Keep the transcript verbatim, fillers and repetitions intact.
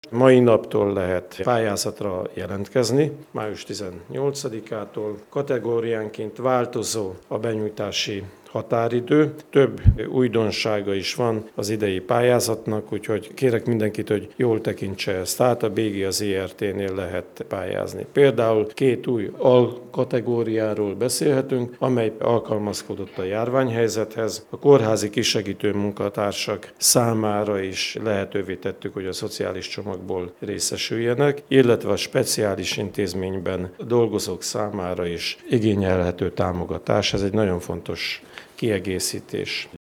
Mai naptól lehet pályázatra jelentkezni, május tizennyolcadikától. Kategóriánként változó a benyújtási határidő. Több újdonsága is van az idei pályázatnak, úgyhogy kérek mindenkit, hogy jól tekintse ezt át, a bé gé az i er té-nél lehet pályázni. Például két új alkategóriáról beszélhetünk, amely alkalmazkodott a járványhelyzethez. A kórházi kisegítő munkatársak számára is lehetővé tettük, hogy a szociális csomagból részesüljenek, illetve a speciális intézményben dolgozók számára is igényelhető támogatás. Ez egy nagyon fontos kiegészítés.